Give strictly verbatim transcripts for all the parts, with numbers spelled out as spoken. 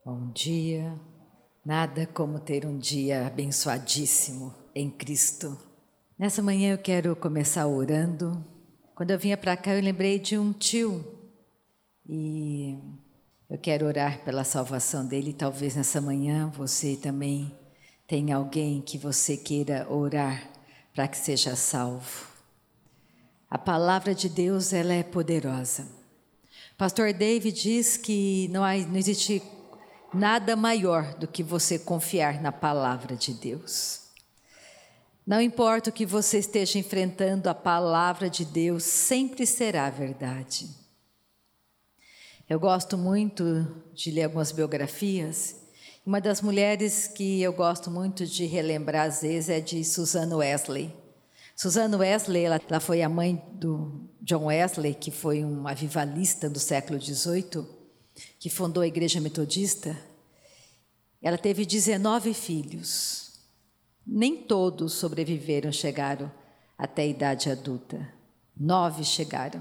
Bom dia. Nada como ter um dia abençoadíssimo em Cristo. Nessa manhã eu quero começar orando. Quando eu vinha para cá eu lembrei de um tio e eu quero orar pela salvação dele. Talvez nessa manhã você também tenha alguém que você queira orar para que seja salvo. A palavra de Deus, ela é poderosa. Pastor David diz que não, há, não existe nada maior do que você confiar na palavra de Deus. Não importa o que você esteja enfrentando, a palavra de Deus sempre será verdade. Eu gosto muito de ler algumas biografias. Uma das mulheres que eu gosto muito de relembrar às vezes é de Susan Wesley. Susan Wesley, ela, ela foi a mãe do John Wesley, que foi um avivalista do século dezoito, que fundou a Igreja Metodista. Ela teve dezenove filhos. Nem todos sobreviveram, chegaram até a idade adulta. Nove chegaram.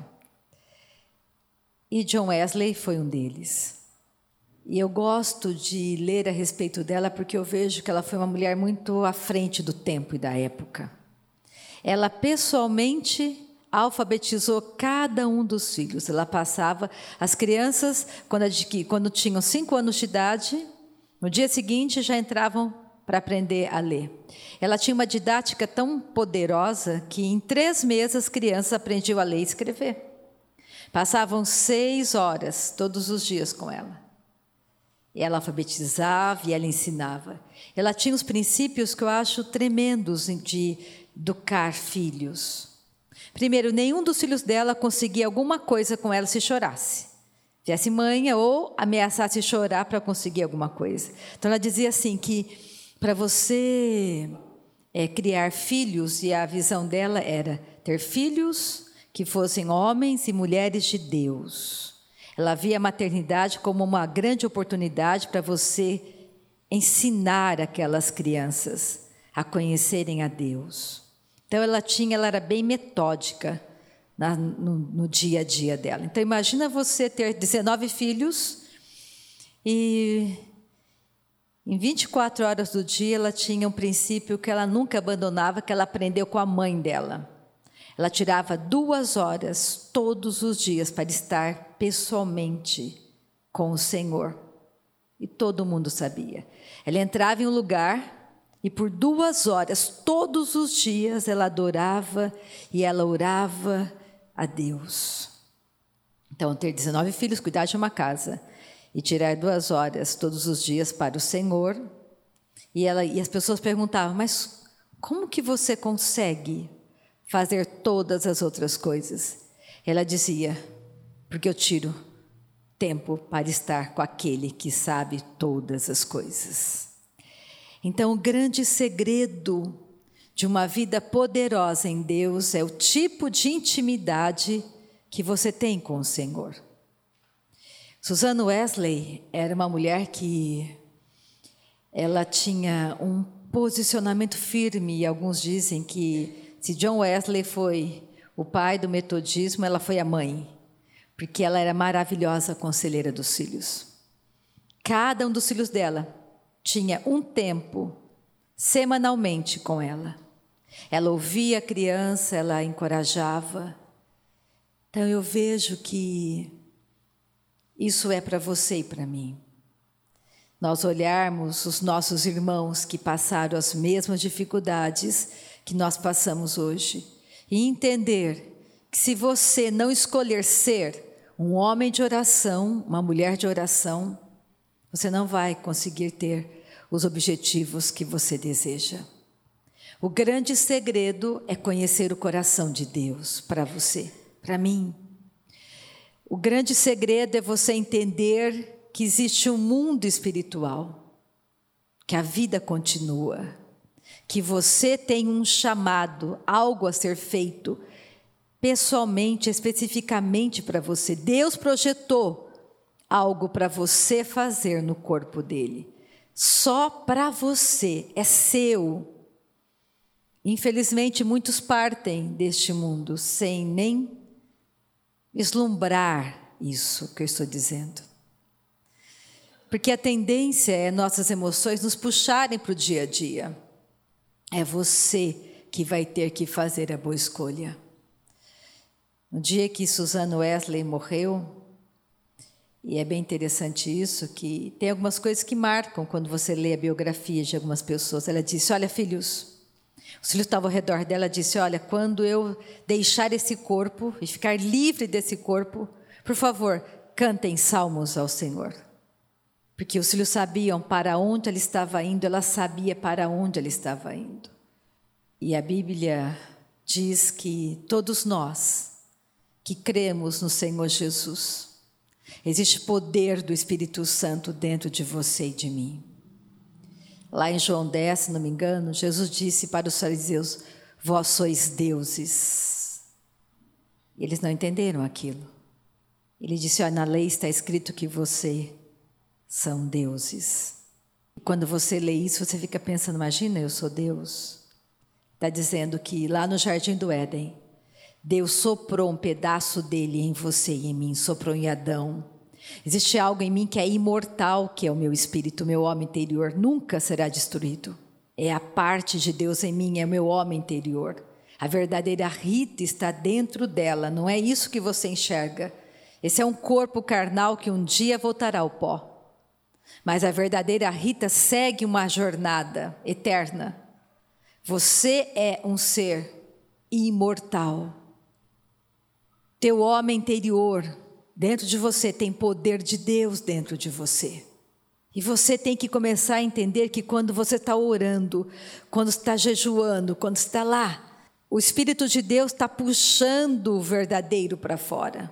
E John Wesley foi um deles. E eu gosto de ler a respeito dela porque eu vejo que ela foi uma mulher muito à frente do tempo e da época. Ela pessoalmente alfabetizou cada um dos filhos. Ela passava as crianças, quando, quando tinham cinco anos de idade, no dia seguinte já entravam para aprender a ler. Ela tinha uma didática tão poderosa que em três meses as crianças aprendiam a ler e escrever. Passavam seis horas todos os dias com ela. E ela alfabetizava e ela ensinava. Ela tinha os princípios que eu acho tremendos de educar filhos. Primeiro, nenhum dos filhos dela conseguia alguma coisa com ela se chorasse. Viesse manha ou ameaçasse chorar para conseguir alguma coisa. Então ela dizia assim que para você é, criar filhos, e a visão dela era ter filhos que fossem homens e mulheres de Deus. Ela via a maternidade como uma grande oportunidade para você ensinar aquelas crianças a conhecerem a Deus. Então ela tinha, ela era bem metódica na, no, no dia a dia dela. Então imagina você ter dezenove filhos e em vinte e quatro horas do dia ela tinha um princípio que ela nunca abandonava, que ela aprendeu com a mãe dela. Ela tirava duas horas todos os dias para estar pessoalmente com o Senhor. E todo mundo sabia. Ela entrava em um lugar e por duas horas, todos os dias, ela adorava e ela orava a Deus. Então, ter dezenove filhos, cuidar de uma casa e tirar duas horas todos os dias para o Senhor. E, ela, e as pessoas perguntavam, mas como que você consegue fazer todas as outras coisas? Ela dizia, porque eu tiro tempo para estar com aquele que sabe todas as coisas. Então, o grande segredo de uma vida poderosa em Deus é o tipo de intimidade que você tem com o Senhor. Susan Wesley era uma mulher que ela tinha um posicionamento firme, e alguns dizem que se John Wesley foi o pai do metodismo, ela foi a mãe, porque ela era maravilhosa conselheira dos filhos. Cada um dos filhos dela tinha um tempo semanalmente com ela. Ela ouvia a criança, ela encorajava. Então eu vejo que isso é para você e para mim. Nós olharmos os nossos irmãos que passaram as mesmas dificuldades que nós passamos hoje e entender que se você não escolher ser um homem de oração, uma mulher de oração, você não vai conseguir ter os objetivos que você deseja. O grande segredo é conhecer o coração de Deus para você, para mim. O grande segredo é você entender que existe um mundo espiritual, que a vida continua, que você tem um chamado, algo a ser feito, pessoalmente, especificamente para você. Deus projetou algo para você fazer no corpo dele. Só para você, é seu. Infelizmente, muitos partem deste mundo sem nem vislumbrar isso que eu estou dizendo. Porque a tendência é nossas emoções nos puxarem para o dia a dia. É você que vai ter que fazer a boa escolha. No dia que Susan Wesley morreu, e é bem interessante isso, que tem algumas coisas que marcam quando você lê a biografia de algumas pessoas. Ela disse, olha filhos, os filhos estavam ao redor dela, disse, olha, quando eu deixar esse corpo e ficar livre desse corpo, por favor, cantem salmos ao Senhor. Porque os filhos sabiam para onde ela estava indo, ela sabia para onde ela estava indo. E a Bíblia diz que todos nós que cremos no Senhor Jesus, existe poder do Espírito Santo dentro de você e de mim. Lá em João dez, se não me engano, Jesus disse para os fariseus, vós sois deuses. E eles não entenderam aquilo. Ele disse, olha, na lei está escrito que você são deuses. E quando você lê isso, você fica pensando, imagina, eu sou Deus. Está dizendo que lá no Jardim do Éden, Deus soprou um pedaço dele em você e em mim, soprou em Adão. Existe algo em mim que é imortal, que é o meu espírito, o meu homem interior, nunca será destruído. É a parte de Deus em mim, é o meu homem interior. A verdadeira Rita está dentro dela, não é isso que você enxerga. Esse é um corpo carnal que um dia voltará ao pó. Mas a verdadeira Rita segue uma jornada eterna. Você é um ser imortal. Teu homem interior dentro de você tem poder de Deus dentro de você. E você tem que começar a entender que quando você está orando, quando está jejuando, quando está lá, o Espírito de Deus está puxando o verdadeiro para fora.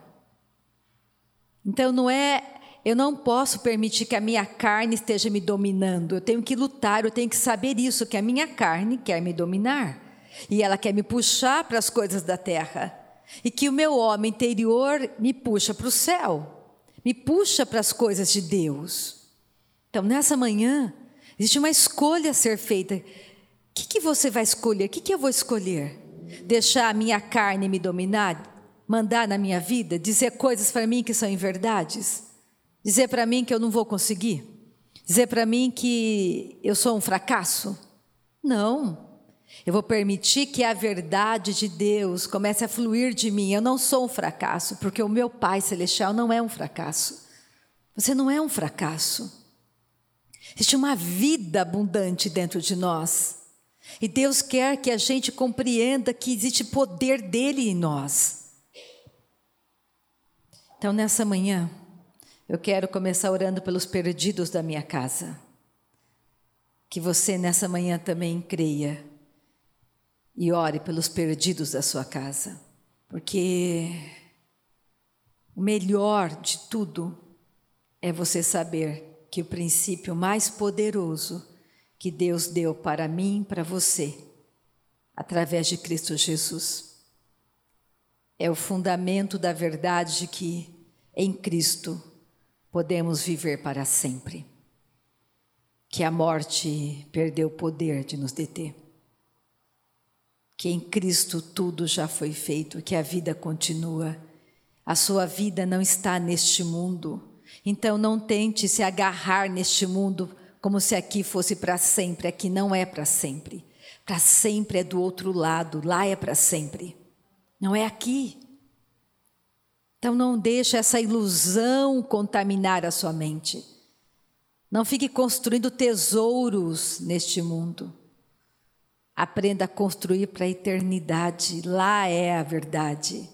Então não é, eu não posso permitir que a minha carne esteja me dominando. Eu tenho que lutar, eu tenho que saber isso, que a minha carne quer me dominar. E ela quer me puxar para as coisas da terra. E que o meu homem interior me puxa para o céu, me puxa para as coisas de Deus. Então, nessa manhã, existe uma escolha a ser feita. O que, que você vai escolher? O que, que eu vou escolher? Deixar a minha carne me dominar? Mandar na minha vida? Dizer coisas para mim que são inverdades? Dizer para mim que eu não vou conseguir? Dizer para mim que eu sou um fracasso? Não. Eu vou permitir que a verdade de Deus comece a fluir de mim. Eu não sou um fracasso, porque o meu Pai Celestial não é um fracasso. Você não é um fracasso. Existe uma vida abundante dentro de nós. E Deus quer que a gente compreenda que existe poder dele em nós. Então, nessa manhã, eu quero começar orando pelos perdidos da minha casa. Que você, nessa manhã, também creia e ore pelos perdidos da sua casa, porque o melhor de tudo é você saber que o princípio mais poderoso que Deus deu para mim e para você, através de Cristo Jesus, é o fundamento da verdade de que em Cristo podemos viver para sempre, que a morte perdeu o poder de nos deter. Que em Cristo tudo já foi feito, que a vida continua. A sua vida não está neste mundo. Então não tente se agarrar neste mundo como se aqui fosse para sempre. Aqui não é para sempre. Para sempre é do outro lado, lá é para sempre. Não é aqui. Então não deixe essa ilusão contaminar a sua mente. Não fique construindo tesouros neste mundo. Aprenda a construir para a eternidade, lá é a verdade.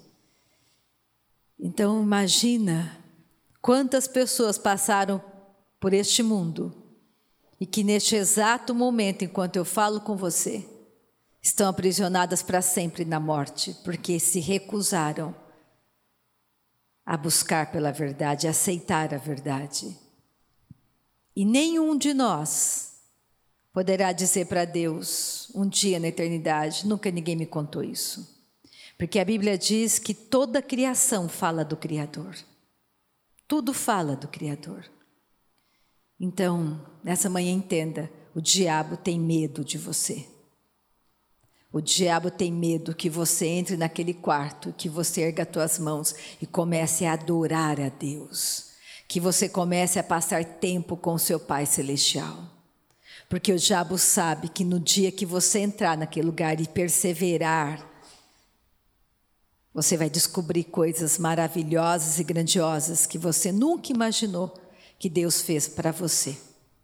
Então imagina quantas pessoas passaram por este mundo e que neste exato momento, enquanto eu falo com você, estão aprisionadas para sempre na morte, porque se recusaram a buscar pela verdade, a aceitar a verdade. E nenhum de nós poderá dizer para Deus, um dia na eternidade, nunca ninguém me contou isso. Porque a Bíblia diz que toda a criação fala do Criador. Tudo fala do Criador. Então, nessa manhã entenda, o diabo tem medo de você. O diabo tem medo que você entre naquele quarto, que você erga as tuas mãos e comece a adorar a Deus. que você comece a passar tempo com o seu Pai Celestial. Porque o diabo sabe que no dia que você entrar naquele lugar e perseverar, você vai descobrir coisas maravilhosas e grandiosas que você nunca imaginou que Deus fez para você.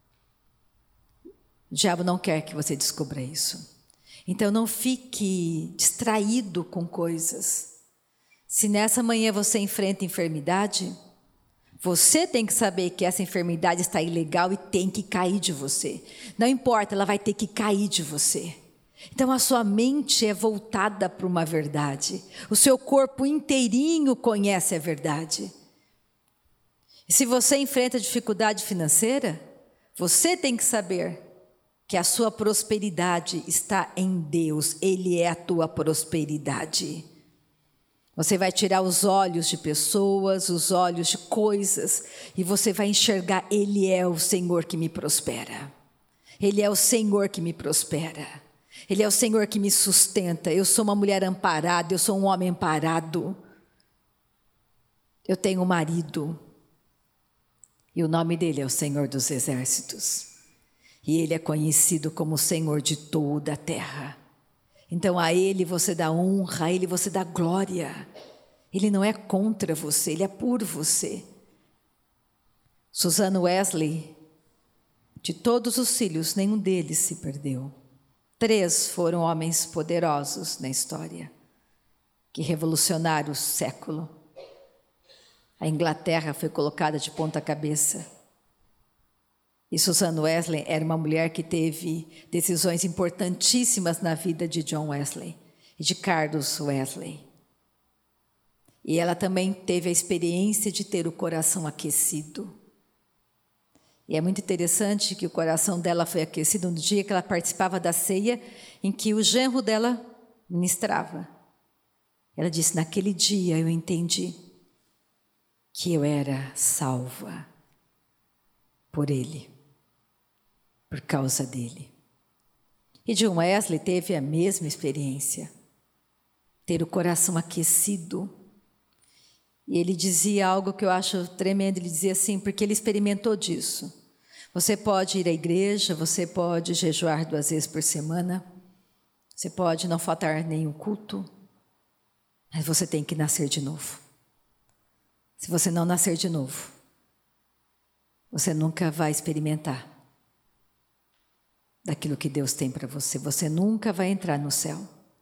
O diabo não quer que você descubra isso. Então não fique distraído com coisas. Se nessa manhã você enfrenta enfermidade, você tem que saber que essa enfermidade está ilegal e tem que cair de você. Não importa, ela vai ter que cair de você. Então a sua mente é voltada para uma verdade. O seu corpo inteirinho conhece a verdade. E se você enfrenta dificuldade financeira, você tem que saber que a sua prosperidade está em Deus. Ele é a tua prosperidade. Você vai tirar os olhos de pessoas, os olhos de coisas, e você vai enxergar, Ele é o Senhor que me prospera. Ele é o Senhor que me prospera. Ele é o Senhor que me sustenta. Eu sou uma mulher amparada, eu sou um homem amparado. Eu tenho um marido, e o nome dele é o Senhor dos Exércitos. E Ele é conhecido como o Senhor de toda a terra. Então a Ele você dá honra, a Ele você dá glória. Ele não é contra você, Ele é por você. Susan Wesley, de todos os filhos, nenhum deles se perdeu. Três foram homens poderosos na história, que revolucionaram o século. A Inglaterra foi colocada de ponta cabeça. E Susan Wesley era uma mulher que teve decisões importantíssimas na vida de John Wesley e de Carlos Wesley. E ela também teve a experiência de ter o coração aquecido. E é muito interessante que o coração dela foi aquecido no dia que ela participava da ceia em que o genro dela ministrava. Ela disse, naquele dia eu entendi que eu era salva por ele. Por causa dele. E John Wesley teve a mesma experiência. Ter o coração aquecido. E ele dizia algo que eu acho tremendo. Ele dizia assim, porque ele experimentou disso. Você pode ir à igreja, você pode jejuar duas vezes por semana. Você pode não faltar nenhum culto. Mas você tem que nascer de novo. Se você não nascer de novo, você nunca vai experimentar daquilo que Deus tem para você. Você nunca vai entrar no céu.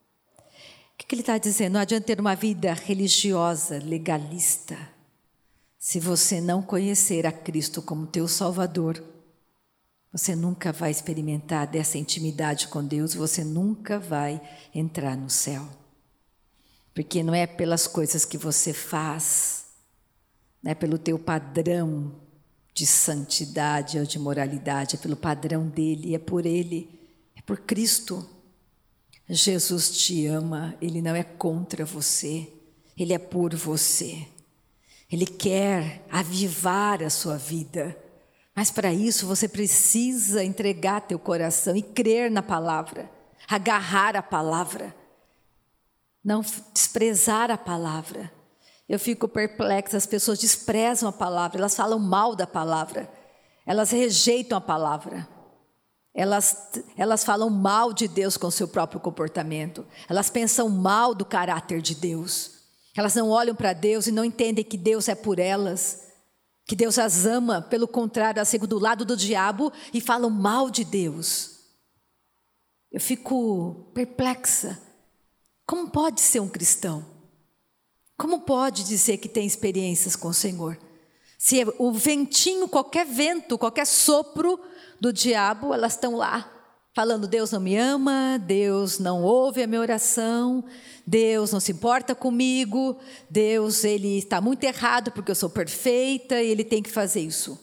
O que, que ele está dizendo? Não adianta ter uma vida religiosa, legalista, se você não conhecer a Cristo como teu Salvador. Você nunca vai experimentar dessa intimidade com Deus, você nunca vai entrar no céu. Porque não é pelas coisas que você faz, não é pelo teu padrão de santidade ou de moralidade, é pelo padrão dele, é por ele, é por Cristo. Jesus te ama, Ele não é contra você, Ele é por você. Ele quer avivar a sua vida, mas para isso você precisa entregar teu coração e crer na palavra, agarrar a palavra, não desprezar a palavra. Eu fico perplexa, as pessoas desprezam a palavra, elas falam mal da palavra, elas rejeitam a palavra, elas, elas falam mal de Deus com o seu próprio comportamento, elas pensam mal do caráter de Deus, elas não olham para Deus e não entendem que Deus é por elas, que Deus as ama, pelo contrário, elas ficam do lado do diabo e falam mal de Deus. Eu fico perplexa, como pode ser um cristão? Como pode dizer que tem experiências com o Senhor? Se o ventinho, qualquer vento, qualquer sopro do diabo, elas estão lá, falando, Deus não me ama, Deus não ouve a minha oração, Deus não se importa comigo, Deus ele está muito errado porque eu sou perfeita e Ele tem que fazer isso.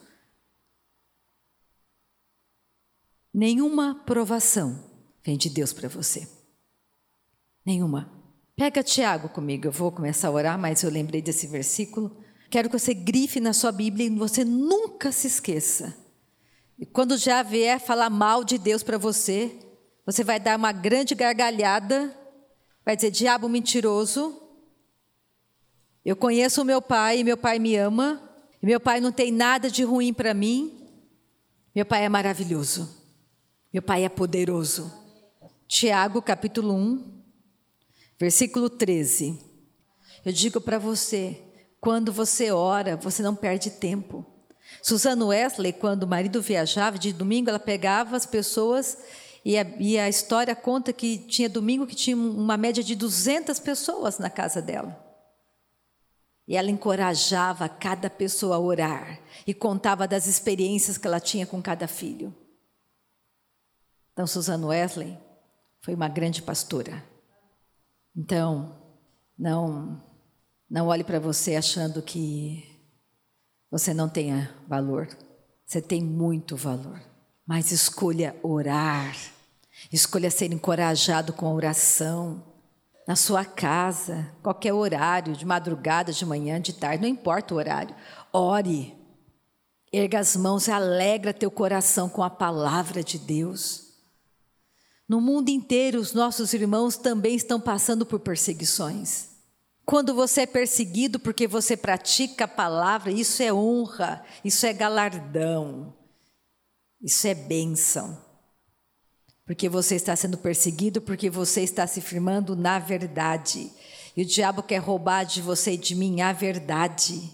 Nenhuma provação vem de Deus para você. Nenhuma. Pega Tiago comigo, eu vou começar a orar, mas eu lembrei desse versículo. Quero que você grife na sua Bíblia e você nunca se esqueça. E quando já vier falar mal de Deus para você, você vai dar uma grande gargalhada, vai dizer, diabo mentiroso, eu conheço o meu pai e meu pai me ama, E meu pai não tem nada de ruim para mim. Meu pai é maravilhoso. Meu pai é poderoso. Tiago, capítulo um, versículo treze. Eu digo para você, quando você ora, você não perde tempo. Susana Wesley, quando o marido viajava, de domingo ela pegava as pessoas e a, e a história conta que tinha domingo que tinha uma média de duzentas pessoas na casa dela. E ela encorajava cada pessoa a orar e contava das experiências que ela tinha com cada filho. Então, Susana Wesley foi uma grande pastora. Então, não, não olhe para você achando que você não tenha valor. Você tem muito valor. Mas escolha orar. Escolha ser encorajado com a oração. Na sua casa, qualquer horário, de madrugada, de manhã, de tarde, não importa o horário. Ore. Erga as mãos e alegra teu coração com a palavra de Deus. No mundo inteiro, os nossos irmãos também estão passando por perseguições. Quando você é perseguido porque você pratica a palavra, isso é honra, isso é galardão, isso é bênção. Porque você está sendo perseguido, porque você está se firmando na verdade. E o diabo quer roubar de você e de mim a verdade.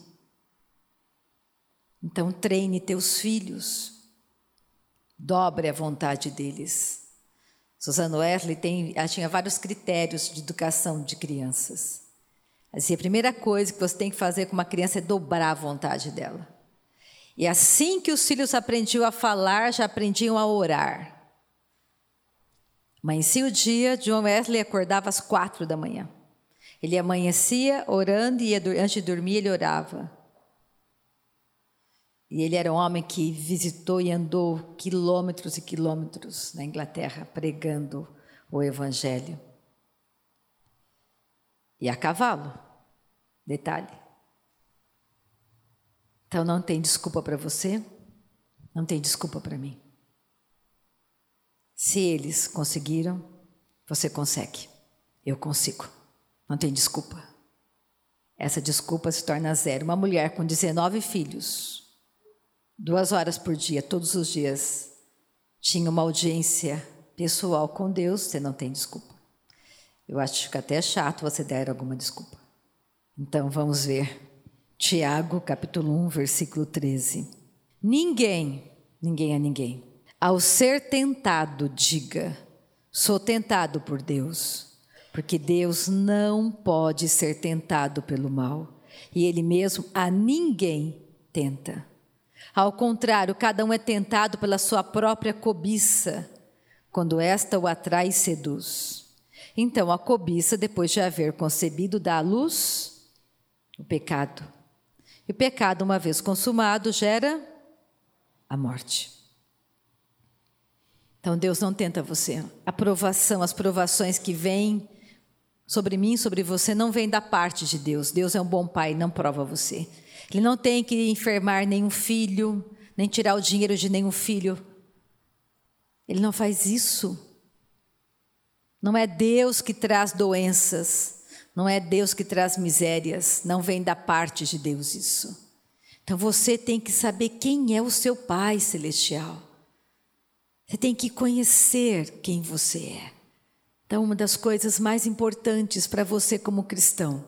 Então treine teus filhos, dobre a vontade deles. Susana Wesley tem, ela tinha vários critérios de educação de crianças. Assim, a primeira coisa que você tem que fazer com uma criança é dobrar a vontade dela. E assim que os filhos aprendiam a falar, já aprendiam a orar. Amanhecia o dia, John Wesley acordava às quatro da manhã. Ele amanhecia orando e antes de dormir ele orava. E ele era um homem que visitou e andou quilômetros e quilômetros na Inglaterra pregando o Evangelho. E a cavalo, detalhe. Então não tem desculpa para você, não tem desculpa para mim. Se eles conseguiram, você consegue. Eu consigo. Não tem desculpa. Essa desculpa se torna zero. Uma mulher com dezenove filhos, duas horas por dia, todos os dias, tinha uma audiência pessoal com Deus, você não tem desculpa. Eu acho que até é chato você dar alguma desculpa. Então vamos ver. Tiago, capítulo um, versículo treze. Ninguém, ninguém é ninguém. Ao ser tentado, diga, sou tentado por Deus, porque Deus não pode ser tentado pelo mal, e Ele mesmo a ninguém tenta. Ao contrário, cada um é tentado pela sua própria cobiça, quando esta o atrai e seduz. Então, a cobiça, depois de haver concebido, dá à luz o pecado. E o pecado, uma vez consumado, gera a morte. Então, Deus não tenta você. A provação, as provações que vêm sobre mim, sobre você, não vêm da parte de Deus. Deus é um bom pai, não prova você. Ele não tem que enfermar nenhum filho, nem tirar o dinheiro de nenhum filho. Ele não faz isso. Não é Deus que traz doenças, não é Deus que traz misérias, não vem da parte de Deus isso. Então você tem que saber quem é o seu Pai Celestial. Você tem que conhecer quem você é. Então, uma das coisas mais importantes para você como cristão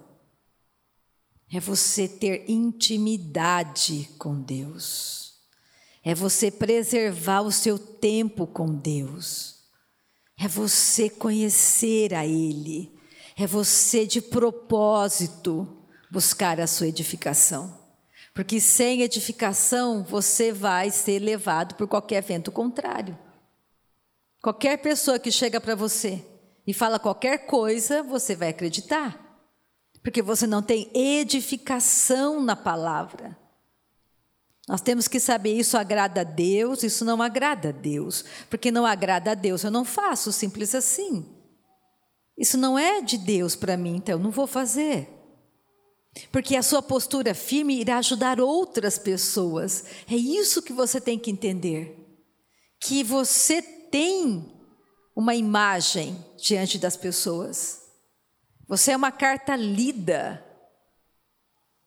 é você ter intimidade com Deus. É você preservar o seu tempo com Deus. É você conhecer a Ele. É você, de propósito, buscar a sua edificação. Porque sem edificação, você vai ser levado por qualquer vento contrário. Qualquer pessoa que chega para você e fala qualquer coisa, você vai acreditar. Porque você não tem edificação na palavra. Nós temos que saber, isso agrada a Deus, isso não agrada a Deus. Porque não agrada a Deus, eu não faço, simples assim. Isso não é de Deus para mim, então eu não vou fazer. Porque a sua postura firme irá ajudar outras pessoas. É isso que você tem que entender. Que você tem uma imagem diante das pessoas. Você é uma carta lida.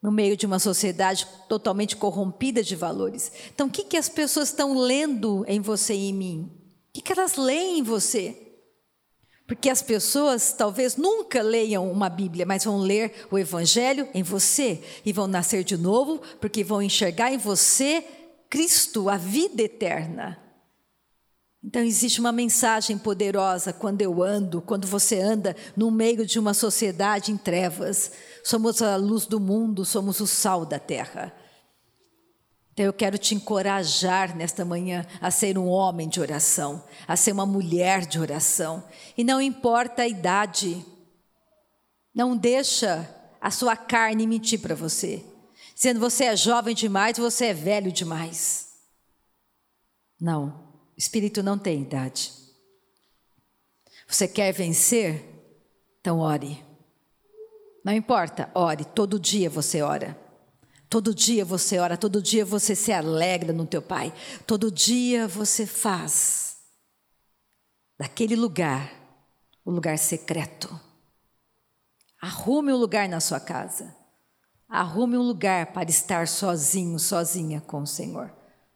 no meio de uma sociedade totalmente corrompida de valores. Então, o que, que as pessoas estão lendo em você e em mim? O que, que elas leem em você? Porque as pessoas talvez nunca leiam uma Bíblia, mas vão ler o Evangelho em você e vão nascer de novo, porque vão enxergar em você Cristo, a vida eterna. Então existe uma mensagem poderosa quando eu ando, quando você anda no meio de uma sociedade em trevas. Somos a luz do mundo, somos o sal da terra. Então eu quero te encorajar nesta manhã a ser um homem de oração, a ser uma mulher de oração. E não importa a idade, não deixa a sua carne mentir para você. Dizendo você é jovem demais, você é velho demais. Não. O Espírito não tem idade. Você quer vencer? Então ore. Não importa, ore. Todo dia você ora. Todo dia você ora. Todo dia você se alegra no teu Pai. Todo dia você faz daquele lugar o lugar secreto. Arrume um lugar na sua casa. Arrume um lugar para estar sozinho, sozinha com o Senhor.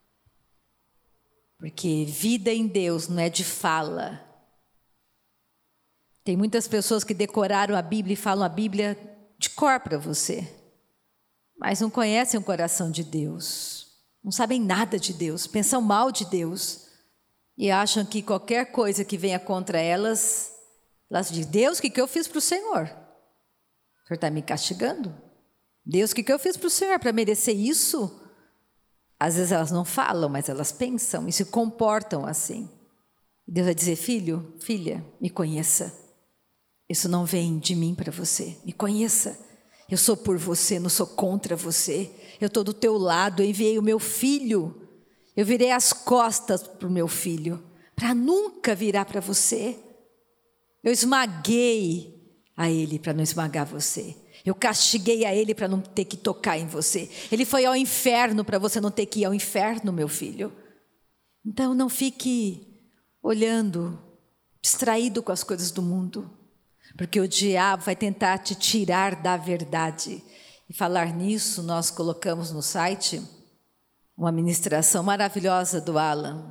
Porque vida em Deus não é de fala. Tem muitas pessoas que decoraram a Bíblia e falam a Bíblia de cor para você. Mas não conhecem o coração de Deus. Não sabem nada de Deus. Pensam mal de Deus. E acham que qualquer coisa que venha contra elas, elas dizem, Deus, o que, que eu fiz para o Senhor? O Senhor está me castigando? Deus, o que, que eu fiz para o Senhor para merecer isso? Às vezes elas não falam, mas elas pensam e se comportam assim. Deus vai dizer, filho, filha, me conheça. Isso não vem de mim para você, me conheça. Eu sou por você, não sou contra você. Eu estou do teu lado, eu enviei o meu filho. Eu virei as costas para o meu filho, para nunca virar para você. Eu esmaguei a ele para não esmagar você. Eu castiguei a ele para não ter que tocar em você. Ele foi ao inferno para você não ter que ir ao inferno, meu filho. Então não fique olhando, distraído com as coisas do mundo. Porque o diabo vai tentar te tirar da verdade. E falar nisso, nós colocamos no site uma ministração maravilhosa do Alan.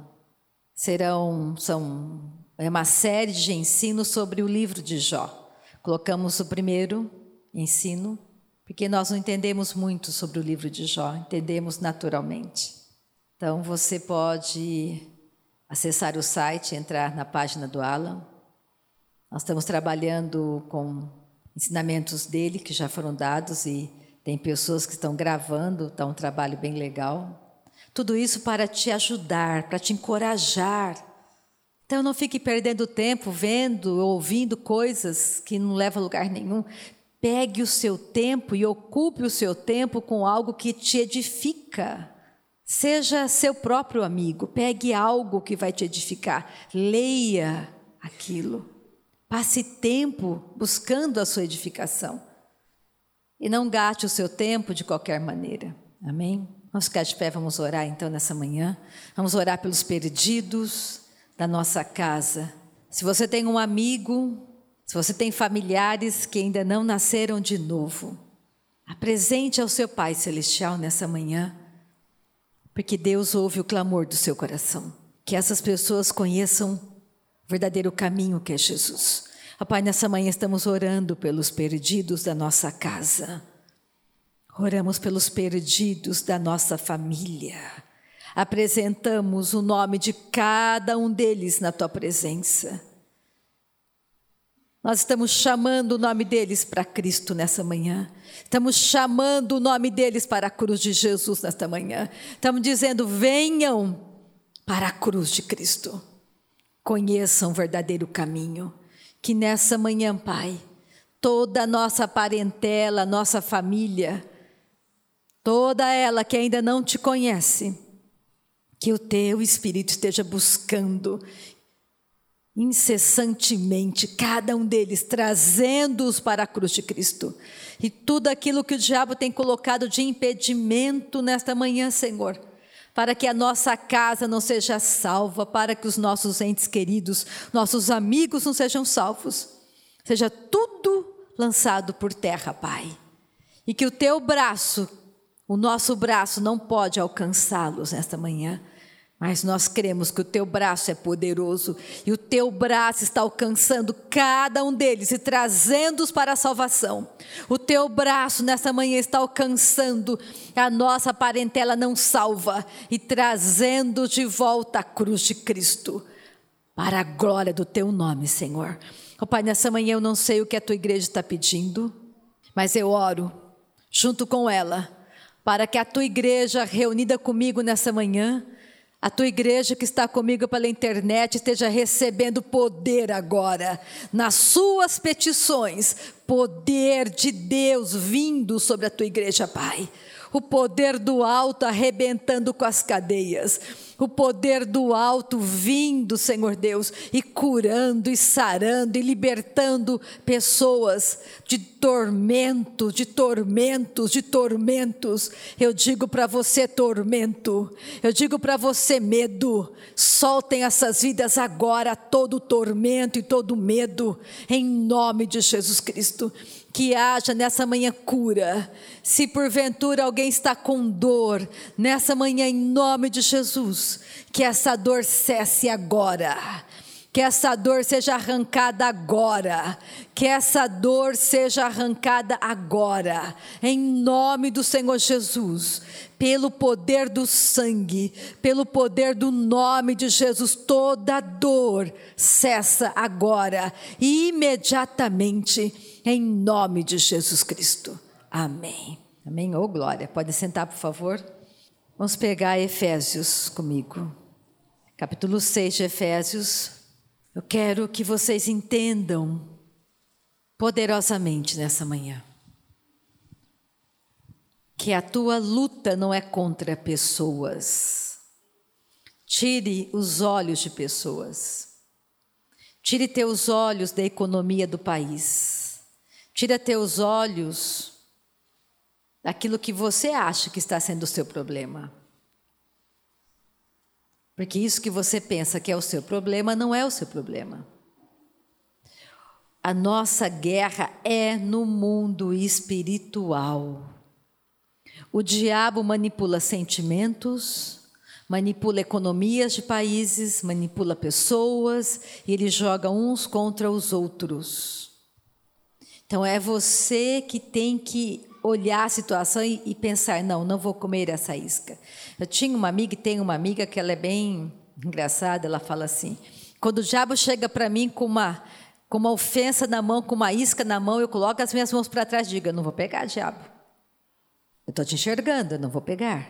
Serão, são, é uma série de ensinos sobre o livro de Jó. Colocamos o primeiro ensino, porque nós não entendemos muito sobre o livro de Jó, entendemos naturalmente. Então você pode acessar o site, entrar na página do Alan. Nós estamos trabalhando com ensinamentos dele que já foram dados e tem pessoas que estão gravando, está um trabalho bem legal. Tudo isso para te ajudar, para te encorajar. Então não fique perdendo tempo vendo, ouvindo coisas que não levam a lugar nenhum. Pegue o seu tempo e ocupe o seu tempo com algo que te edifica. Seja seu próprio amigo, pegue algo que vai te edificar. Leia aquilo. Passe tempo buscando a sua edificação. E não gaste o seu tempo de qualquer maneira. Amém? Vamos ficar de pé, vamos orar então nessa manhã. Vamos orar pelos perdidos da nossa casa. Se você tem um amigo, se você tem familiares que ainda não nasceram de novo, apresente ao seu Pai Celestial nessa manhã, porque Deus ouve o clamor do seu coração. Que essas pessoas conheçam o verdadeiro caminho que é Jesus. Ó Pai, nessa manhã estamos orando pelos perdidos da nossa casa. Oramos pelos perdidos da nossa família. Apresentamos o nome de cada um deles na Tua presença. Nós estamos chamando o nome deles para Cristo nessa manhã. Estamos chamando o nome deles para a cruz de Jesus nesta manhã. Estamos dizendo, venham para a cruz de Cristo. Conheçam o verdadeiro caminho. Que nessa manhã, Pai, toda a nossa parentela, nossa família, toda ela que ainda não te conhece, que o Teu Espírito esteja buscando incessantemente cada um deles, trazendo-os para a cruz de Cristo. E tudo aquilo que o diabo tem colocado de impedimento nesta manhã, Senhor, para que a nossa casa não seja salva, para que os nossos entes queridos, nossos amigos não sejam salvos, seja tudo lançado por terra, Pai. e que o teu braço, o nosso braço não pode alcançá-los nesta manhã, mas nós cremos que o teu braço é poderoso e o teu braço está alcançando cada um deles e trazendo-os para a salvação. O teu braço nessa manhã está alcançando a nossa parentela não salva e trazendo de volta a cruz de Cristo para a glória do teu nome, Senhor. Oh, Pai, nessa manhã eu não sei o que a tua igreja está pedindo, mas eu oro junto com ela para que a tua igreja reunida comigo nessa manhã, a tua igreja que está comigo pela internet esteja recebendo poder agora, nas suas petições, poder de Deus vindo sobre a tua igreja, Pai. O poder do alto arrebentando com as cadeias, o poder do alto vindo, Senhor Deus, e curando, e sarando, e libertando pessoas de tormento, de tormentos, de tormentos. Eu digo para você tormento, eu digo para você medo, soltem essas vidas agora, todo tormento e todo medo, em nome de Jesus Cristo. Que haja nessa manhã cura. Se porventura alguém está com dor, nessa manhã em nome de Jesus, que essa dor cesse agora, que essa dor seja arrancada agora, que essa dor seja arrancada agora, em nome do Senhor Jesus, pelo poder do sangue, pelo poder do nome de Jesus, toda dor cessa agora, imediatamente, em nome de Jesus Cristo. Amém. Amém. Ô, glória. Pode sentar, por favor. Vamos pegar Efésios comigo. Capítulo seis de Efésios. Eu quero que vocês entendam poderosamente nessa manhã que a tua luta não é contra pessoas. Tire os olhos de pessoas. Tire teus olhos da economia do país. Tira teus olhos daquilo que você acha que está sendo o seu problema. Porque isso que você pensa que é o seu problema, não é o seu problema. A nossa guerra é no mundo espiritual. O diabo manipula sentimentos, manipula economias de países, manipula pessoas, e ele joga uns contra os outros. Então é você que tem que olhar a situação e, e pensar, não, não vou comer essa isca. Eu tinha uma amiga e tenho uma amiga que ela é bem engraçada, ela fala assim, quando o diabo chega para mim com uma, com uma ofensa na mão, com uma isca na mão, eu coloco as minhas mãos para trás e digo, eu não vou pegar, diabo. Eu estou te enxergando, eu não vou pegar.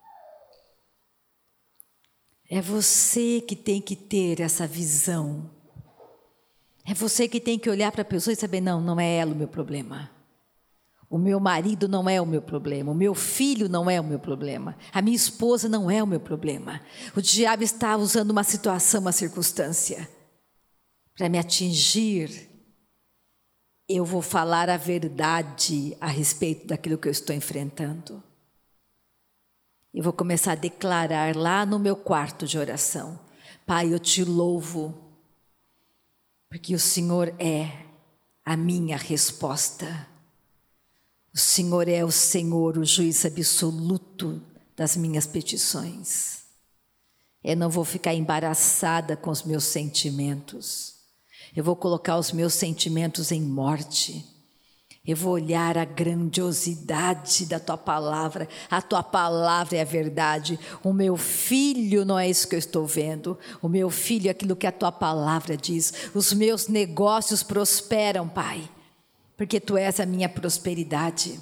É você que tem que ter essa visão. É você que tem que olhar para a pessoa e saber, não, não é ela o meu problema. O meu marido não é o meu problema. O meu filho não é o meu problema. A minha esposa não é o meu problema. O diabo está usando uma situação, uma circunstância para me atingir. Eu vou falar a verdade a respeito daquilo que eu estou enfrentando. Eu vou começar a declarar lá no meu quarto de oração. Pai, eu te louvo. Porque o Senhor é a minha resposta. O Senhor é o Senhor, o juiz absoluto das minhas petições. Eu não vou ficar embaraçada com os meus sentimentos. Eu vou colocar os meus sentimentos em morte. Eu vou olhar a grandiosidade da tua palavra. A tua palavra é a verdade. O meu filho não é isso que eu estou vendo. O meu filho é aquilo que a tua palavra diz. Os meus negócios prosperam, Pai, porque tu és a minha prosperidade.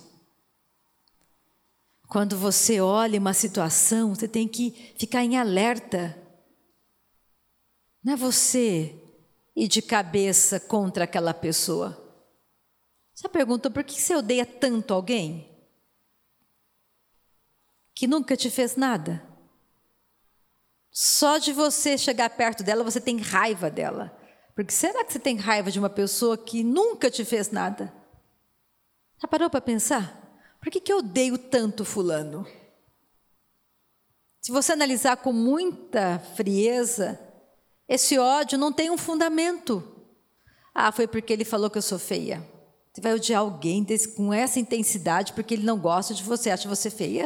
Quando você olha uma situação, você tem que ficar em alerta. Não é você ir de cabeça contra aquela pessoa. Você perguntou por que você odeia tanto alguém que nunca te fez nada? Só de você chegar perto dela, você tem raiva dela. Porque será que você tem raiva de uma pessoa que nunca te fez nada? Já parou para pensar? Por que que eu odeio tanto fulano? Se você analisar com muita frieza, esse ódio não tem um fundamento. Ah, foi porque ele falou que eu sou feia. Você vai odiar alguém desse, com essa intensidade porque ele não gosta de você, acha você feia?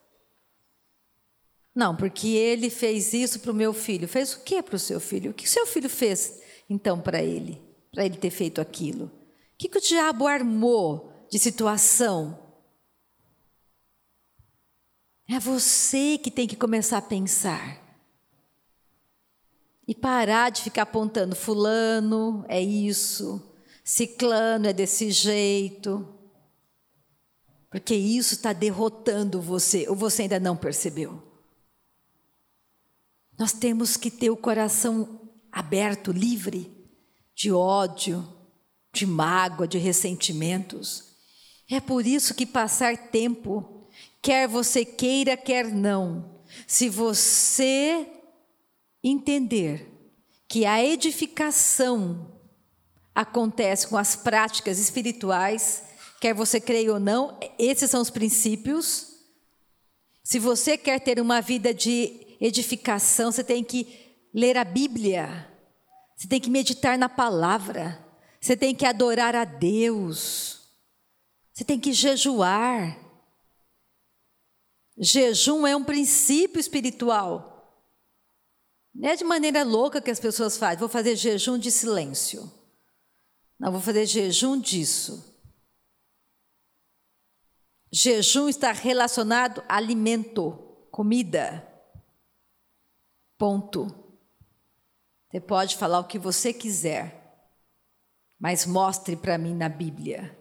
Não, porque ele fez isso para o meu filho. Fez o quê para o seu filho? O que o seu filho fez, então, para ele? Para ele ter feito aquilo? O que, que o diabo armou de situação? É você que tem que começar a pensar. E parar de ficar apontando, fulano é isso, ciclano é desse jeito. Porque isso está derrotando você, ou você ainda não percebeu. Nós temos que ter o coração aberto, livre de ódio, de mágoa, de ressentimentos. É por isso que passar tempo, quer você queira, quer não, se você entender que a edificação acontece com as práticas espirituais, quer você creia ou não, esses são os princípios. Se você quer ter uma vida de edificação, você tem que ler a Bíblia, você tem que meditar na palavra, você tem que adorar a Deus, você tem que jejuar. Jejum é um princípio espiritual. Não é de maneira louca que as pessoas fazem, vou fazer jejum de silêncio. Não, vou fazer jejum disso. Jejum está relacionado a alimento, comida. Ponto. Você pode falar o que você quiser, mas mostre para mim na Bíblia.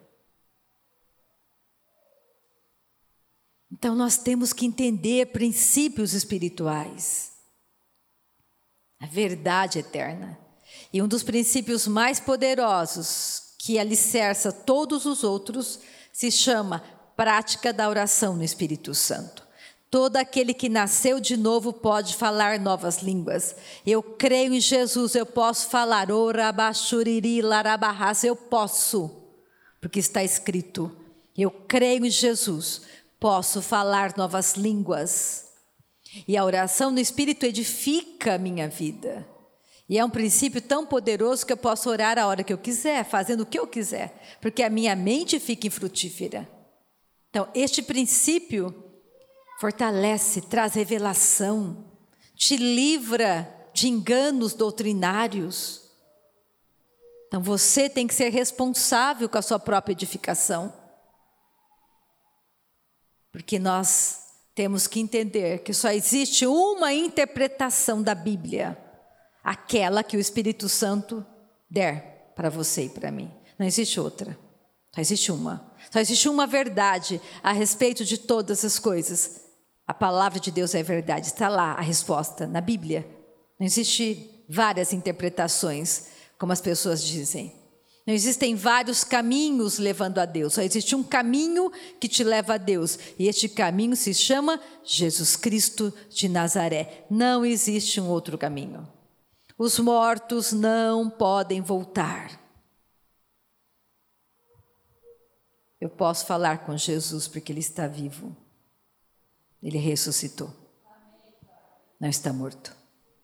Então nós temos que entender princípios espirituais, a verdade eterna. E um dos princípios mais poderosos que alicerça todos os outros se chama prática da oração no Espírito Santo. Todo aquele que nasceu de novo pode falar novas línguas. Eu creio em Jesus, eu posso falar, orabachuriri, larabarras, eu posso, porque está escrito, eu creio em Jesus, posso falar novas línguas. E a oração no Espírito edifica a minha vida. E é um princípio tão poderoso que eu posso orar a hora que eu quiser, fazendo o que eu quiser, porque a minha mente fica infrutífera. Então, este princípio fortalece, traz revelação, te livra de enganos doutrinários. Então, você tem que ser responsável com a sua própria edificação. Porque nós temos que entender que só existe uma interpretação da Bíblia, aquela que o Espírito Santo der para você e para mim. Não existe outra, só existe uma. Só existe uma verdade a respeito de todas as coisas. A palavra de Deus é verdade, está lá a resposta na Bíblia. Não existe várias interpretações, como as pessoas dizem. Não existem vários caminhos levando a Deus, só existe um caminho que te leva a Deus. E este caminho se chama Jesus Cristo de Nazaré. Não existe um outro caminho. Os mortos não podem voltar. Eu posso falar com Jesus porque Ele está vivo. Ele ressuscitou. Não está morto.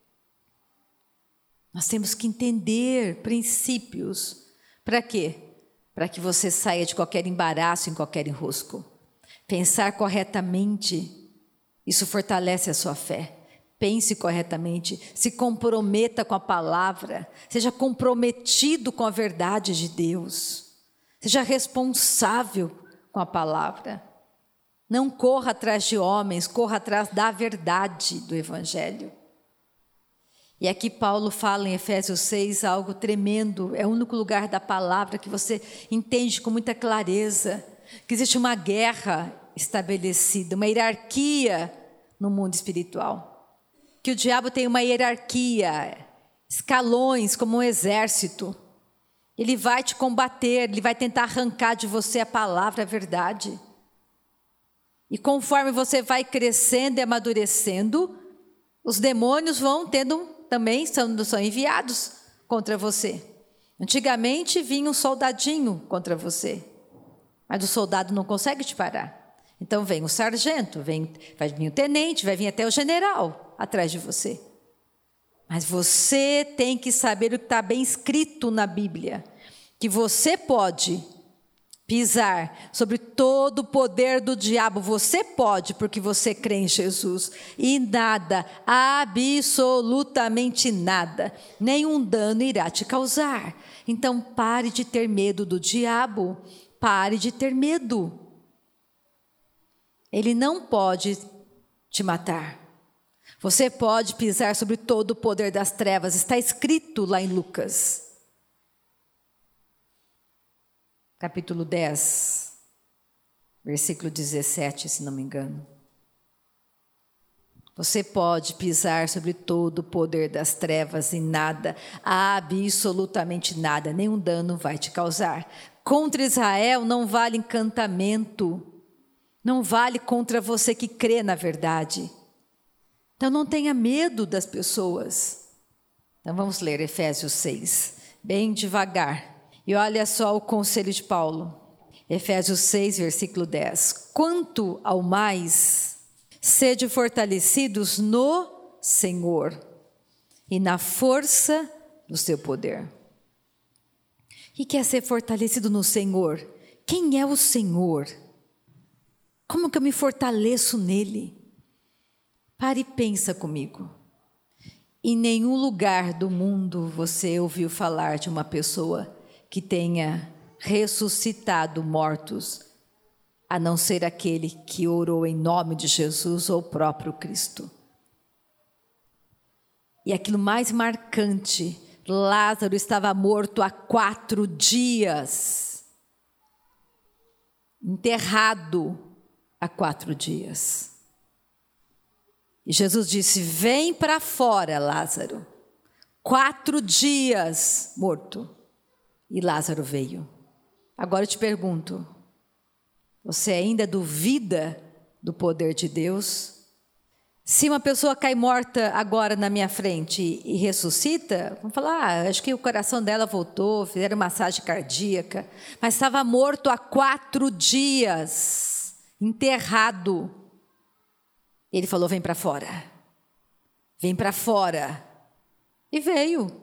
Nós temos que entender princípios. Para quê? Para que você saia de qualquer embaraço, em qualquer enrosco. Pensar corretamente, isso fortalece a sua fé. Pense corretamente, se comprometa com a palavra, seja comprometido com a verdade de Deus. Seja responsável com a palavra. Não corra atrás de homens, corra atrás da verdade do Evangelho. E aqui Paulo fala em Efésios seis algo tremendo, é o único lugar da palavra que você entende com muita clareza, que existe uma guerra estabelecida, uma hierarquia no mundo espiritual. Que o diabo tem uma hierarquia, escalões como um exército. Ele vai te combater, ele vai tentar arrancar de você a palavra, a verdade. E conforme você vai crescendo e amadurecendo, os demônios vão tendo, também são, são enviados contra você. Antigamente vinha um soldadinho contra você, mas o soldado não consegue te parar. Então vem o sargento, vem, vai vir o tenente, vai vir até o general atrás de você. Mas você tem que saber o que está bem escrito na Bíblia, que você pode pisar sobre todo o poder do diabo. Você pode, porque você crê em Jesus. E nada, absolutamente nada, nenhum dano irá te causar. Então pare de ter medo do diabo. Pare de ter medo. Ele não pode te matar. Você pode pisar sobre todo o poder das trevas. Está escrito lá em Lucas. Capítulo dez, versículo dezessete, se não me engano. Você pode pisar sobre todo o poder das trevas e nada, absolutamente nada, nenhum dano vai te causar. Contra Israel não vale encantamento, não vale contra você que crê na verdade. Então não tenha medo das pessoas. Então vamos ler Efésios seis, bem devagar. E olha só o conselho de Paulo, Efésios seis, versículo dez. Quanto ao mais, sede fortalecidos no Senhor e na força do seu poder. O que é ser fortalecido no Senhor? Quem é o Senhor? Como que eu me fortaleço nele? Pare e pensa comigo. Em nenhum lugar do mundo você ouviu falar de uma pessoa que tenha ressuscitado mortos, a não ser aquele que orou em nome de Jesus ou o próprio Cristo. E aquilo mais marcante, Lázaro estava morto há quatro dias, enterrado há quatro dias. E Jesus disse: vem para fora, Lázaro. Quatro dias morto. E Lázaro veio. Agora eu te pergunto, você ainda duvida do poder de Deus? Se uma pessoa cai morta agora na minha frente e ressuscita, vamos falar, ah, acho que o coração dela voltou, fizeram massagem cardíaca, mas estava morto há quatro dias, enterrado. Ele falou: vem para fora, vem para fora. E veio.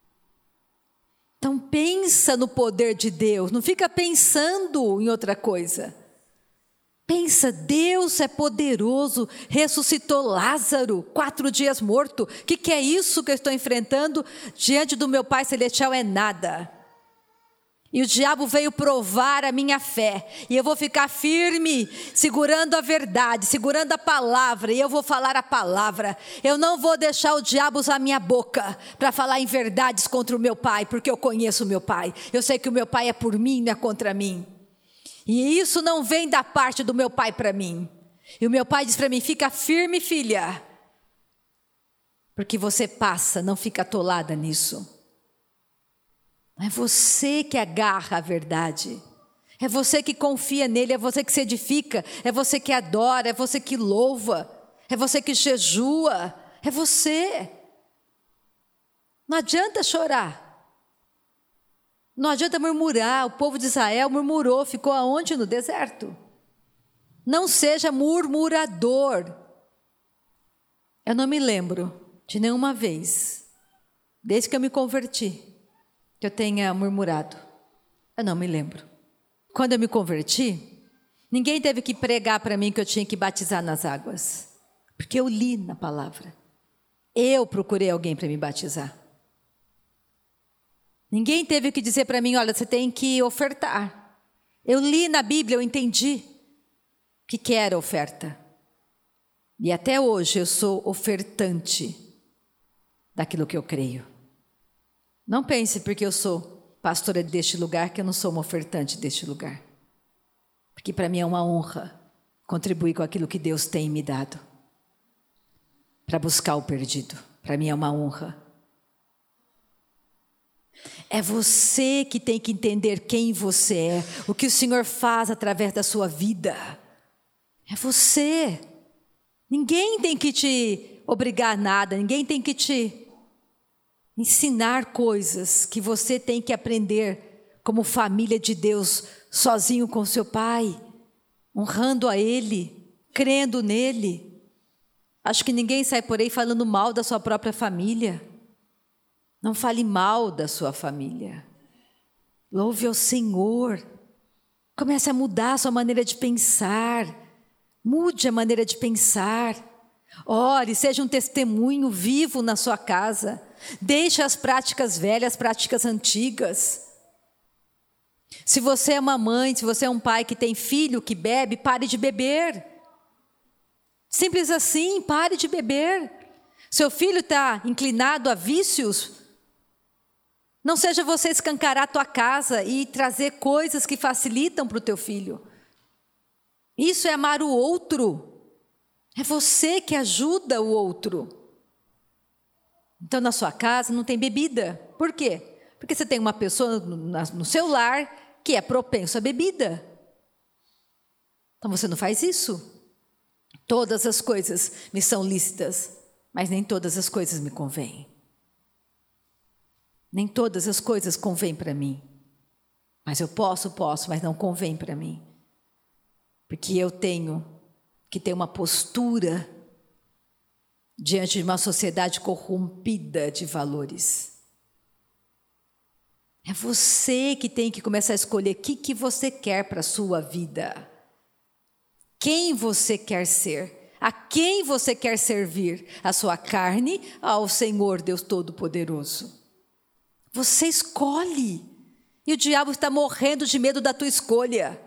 Então pensa no poder de Deus, não fica pensando em outra coisa. Pensa, Deus é poderoso, ressuscitou Lázaro, quatro dias morto. O que, que é isso que eu estou enfrentando diante do meu Pai Celestial? É nada. E o diabo veio provar a minha fé, e eu vou ficar firme, segurando a verdade, segurando a palavra, e eu vou falar a palavra. Eu não vou deixar o diabo usar a minha boca para falar em verdades contra o meu Pai, porque eu conheço o meu Pai. Eu sei que o meu Pai é por mim, não é contra mim. E isso não vem da parte do meu Pai para mim. E o meu Pai diz para mim: fica firme, filha, porque você passa, não fica atolada nisso. É você que agarra a verdade, é você que confia nele, é você que se edifica, é você que adora, é você que louva, é você que jejua, é você. Não adianta chorar, não adianta murmurar. O povo de Israel murmurou, ficou aonde? No deserto. Não seja murmurador. Eu não me lembro de nenhuma vez, desde que eu me converti, que eu tenha murmurado. Eu não me lembro. Quando eu me converti, ninguém teve que pregar para mim que eu tinha que batizar nas águas, porque eu li na palavra. Eu procurei alguém para me batizar. Ninguém teve que dizer para mim: olha, você tem que ofertar. Eu li na Bíblia, eu entendi o que, que era oferta. E até hoje eu sou ofertante daquilo que eu creio. Não pense porque eu sou pastora deste lugar que eu não sou uma ofertante deste lugar. Porque para mim é uma honra contribuir com aquilo que Deus tem me dado para buscar o perdido. Para mim é uma honra. É você que tem que entender quem você é, o que o Senhor faz através da sua vida. É você. Ninguém tem que te obrigar a nada, ninguém tem que te ensinar coisas que você tem que aprender como família de Deus, sozinho com seu Pai, honrando a Ele, crendo nele. Acho que ninguém sai por aí falando mal da sua própria família. Não fale mal da sua família. Louve ao Senhor. Comece a mudar a sua maneira de pensar. Mude a maneira de pensar. Ore, seja um testemunho vivo na sua casa. Deixe as práticas velhas, as práticas antigas. Se você é uma mãe, se você é um pai que tem filho que bebe, pare de beber. Simples assim, pare de beber. Seu filho está inclinado a vícios, não seja você escancarar a tua casa e trazer coisas que facilitam para o teu filho. Isso é amar o outro. É você que ajuda o outro. Então, na sua casa não tem bebida. Por quê? Porque você tem uma pessoa no seu lar que é propenso à bebida. Então, você não faz isso. Todas as coisas me são lícitas, mas nem todas as coisas me convêm. Nem todas as coisas convêm para mim. Mas eu posso, posso, mas não convém para mim. Porque eu tenho que ter uma postura diante de uma sociedade corrompida de valores. É você que tem que começar a escolher o que, que você quer para a sua vida. Quem você quer ser? A quem você quer servir? A sua carne ao Senhor Deus Todo-Poderoso. Você escolhe. E o diabo está morrendo de medo da tua escolha.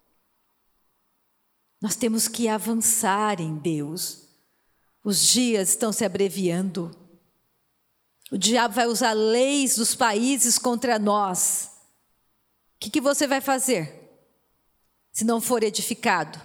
Nós temos que avançar em Deus. Os dias estão se abreviando. O diabo vai usar leis dos países contra nós. O que, que você vai fazer se não for edificado?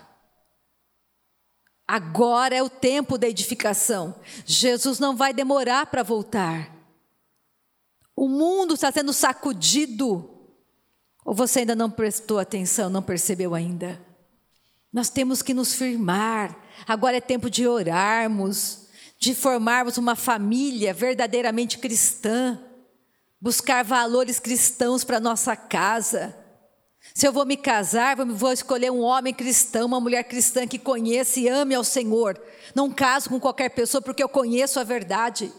Agora é o tempo da edificação. Jesus não vai demorar para voltar. O mundo está sendo sacudido. Ou você ainda não prestou atenção, não percebeu ainda? Nós temos que nos firmar. Agora é tempo de orarmos, de formarmos uma família verdadeiramente cristã, buscar valores cristãos para a nossa casa. Se eu vou me casar, vou escolher um homem cristão, uma mulher cristã que conheça e ame ao Senhor. Não caso com qualquer pessoa porque eu conheço a verdade.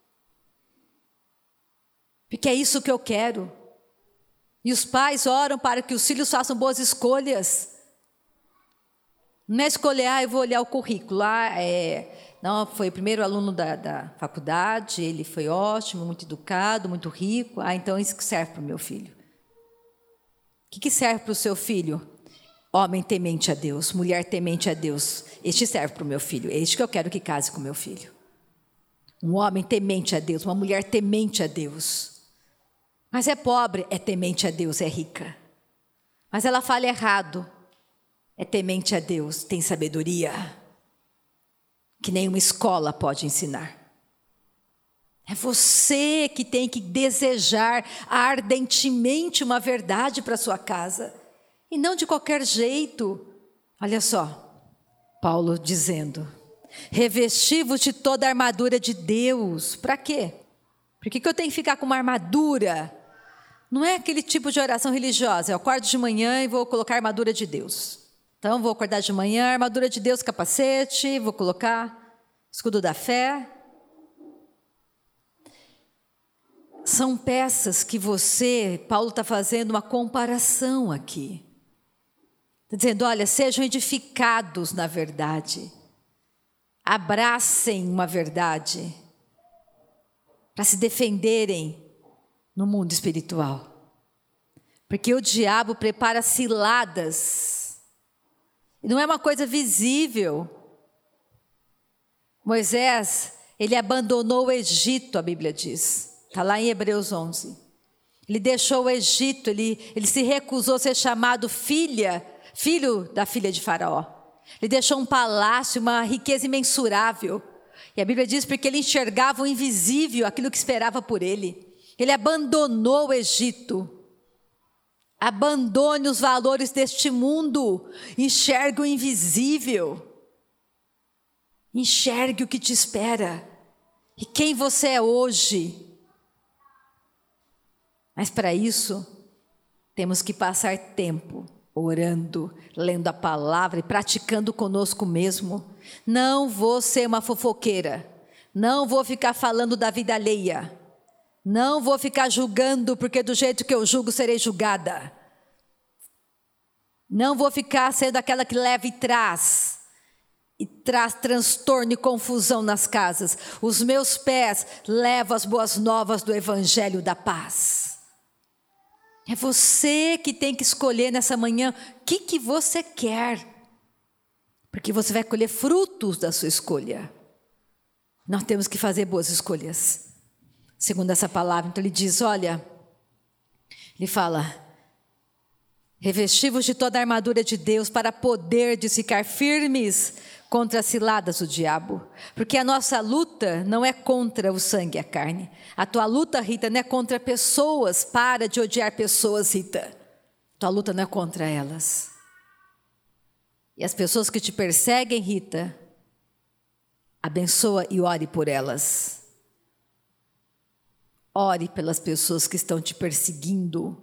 Porque é isso que eu quero. E os pais oram para que os filhos façam boas escolhas. Não é escolher, ah, eu vou olhar o currículo. Ah, é, não, foi o primeiro aluno da, da faculdade, ele foi ótimo, muito educado, muito rico. Ah, então isso que serve para o meu filho. O que, que serve para o seu filho? Homem temente a Deus, mulher temente a Deus. Este serve para o meu filho, é este que eu quero que case com o meu filho. Um homem temente a Deus, uma mulher temente a Deus. Mas é pobre, é temente a Deus, é rica. Mas ela fala errado. É temente a Deus, tem sabedoria que nenhuma escola pode ensinar. É você que tem que desejar ardentemente uma verdade para a sua casa. E não de qualquer jeito. Olha só, Paulo dizendo, revesti-vos de toda a armadura de Deus. Para quê? Por que, que eu tenho que ficar com uma armadura? Não é aquele tipo de oração religiosa. Eu acordo de manhã e vou colocar a armadura de Deus. Então, vou acordar de manhã, armadura de Deus, capacete, vou colocar escudo da fé. São peças que você, Paulo está fazendo uma comparação aqui. Está dizendo, olha, sejam edificados na verdade. Abracem uma verdade para se defenderem no mundo espiritual. Porque o diabo prepara ciladas. E não é uma coisa visível. Moisés, ele abandonou o Egito, a Bíblia diz. Está lá em Hebreus onze. Ele deixou o Egito, ele, ele se recusou a ser chamado filha, filho da filha de Faraó. Ele deixou um palácio, uma riqueza imensurável. E a Bíblia diz porque ele enxergava o invisível, aquilo que esperava por ele. Ele abandonou o Egito. Abandone os valores deste mundo. Enxergue o invisível. Enxergue o que te espera. E quem você é hoje. Mas para isso, temos que passar tempo orando, lendo a palavra e praticando conosco mesmo. Não vou ser uma fofoqueira. Não vou ficar falando da vida alheia. Não vou ficar julgando, porque do jeito que eu julgo, serei julgada. Não vou ficar sendo aquela que leva e traz. E traz transtorno e confusão nas casas. Os meus pés levam as boas novas do evangelho da paz. É você que tem que escolher nessa manhã o que, que você quer. Porque você vai colher frutos da sua escolha. Nós temos que fazer boas escolhas. Segundo essa palavra, então ele diz, olha, ele fala, revesti-vos de toda a armadura de Deus para poderdes ficar firmes contra as ciladas do diabo. Porque a nossa luta não é contra o sangue e a carne. A tua luta, Rita, não é contra pessoas. Para de odiar pessoas, Rita. Tua luta não é contra elas. E as pessoas que te perseguem, Rita, abençoa e ore por elas. Ore pelas pessoas que estão te perseguindo.